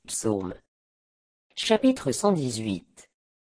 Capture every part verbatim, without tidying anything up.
Psaume. Chapitre cent dix-huit.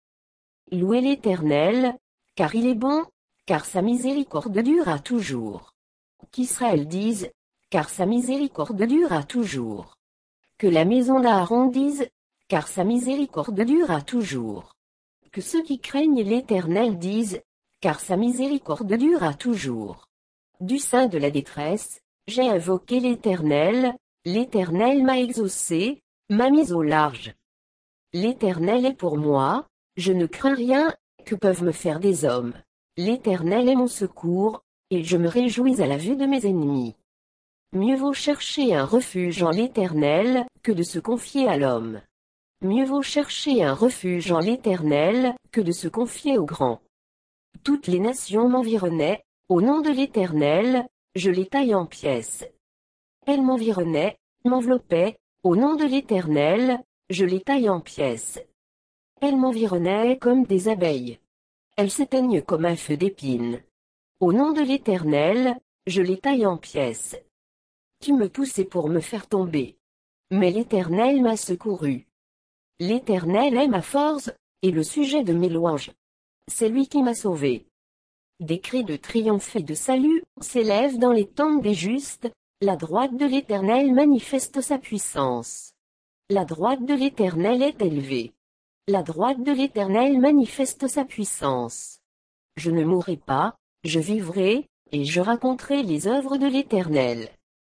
Louez l'Éternel, car il est bon, car sa miséricorde dure toujours. Qu'Israël dise, car sa miséricorde dure toujours. Que la maison d'Aaron dise, car sa miséricorde dure toujours. Que ceux qui craignent l'Éternel disent, car sa miséricorde dure toujours. Du sein de la détresse, j'ai invoqué l'Éternel, l'Éternel m'a exaucé, m'a mis au large. L'Éternel est pour moi, je ne crains rien, que peuvent me faire des hommes. L'Éternel est mon secours, et je me réjouis à la vue de mes ennemis. Mieux vaut chercher un refuge en l'Éternel, que de se confier à l'homme. Mieux vaut chercher un refuge en l'Éternel, que de se confier aux grands. Toutes les nations m'environnaient, au nom de l'Éternel, je les taille en pièces. Elles m'environnaient, m'enveloppaient, au nom de l'Éternel, je les taille en pièces. Elles m'environnaient comme des abeilles. Elles s'éteignent comme un feu d'épines. Au nom de l'Éternel, je les taille en pièces. Tu me poussais pour me faire tomber. Mais l'Éternel m'a secouru. L'Éternel est ma force, et le sujet de mes louanges. C'est lui qui m'a sauvé. Des cris de triomphe et de salut s'élèvent dans les tentes des justes, la droite de l'Éternel manifeste sa puissance. La droite de l'Éternel est élevée. La droite de l'Éternel manifeste sa puissance. Je ne mourrai pas, je vivrai, et je raconterai les œuvres de l'Éternel.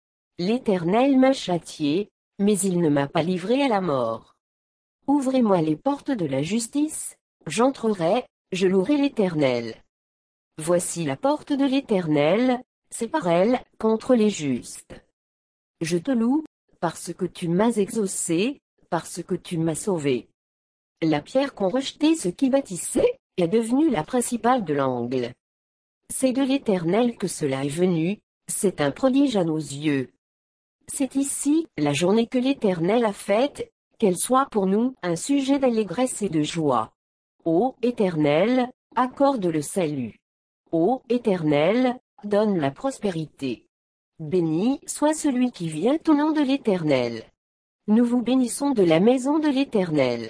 L'Éternel m'a châtié, mais il ne m'a pas livré à la mort. Ouvrez-moi les portes de la justice, j'entrerai, je louerai l'Éternel. Voici la porte de l'Éternel, c'est par elle qu'entrent les justes. Je te loue, parce que tu m'as exaucé, parce que tu m'as sauvé. La pierre qu'ont rejetée ceux qui bâtissaient, est devenue la principale de l'angle. C'est de l'Éternel que cela est venu, c'est un prodige à nos yeux. C'est ici, la journée que l'Éternel a faite, qu'elle soit pour nous un sujet d'allégresse et de joie. Ô Éternel, accorde le salut. Ô Éternel, donne la prospérité. Béni soit celui qui vient au nom de l'Éternel. Nous vous bénissons de la maison de l'Éternel.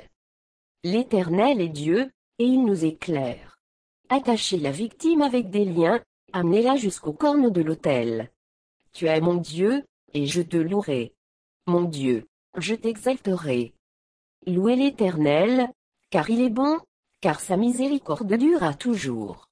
L'Éternel est Dieu, et il nous éclaire. Attachez la victime avec des liens, amenez-la jusqu'aux cornes de l'autel. Tu es mon Dieu, et je te louerai. Mon Dieu, je t'exalterai. Louez l'Éternel, car il est bon, car sa miséricorde dure à toujours.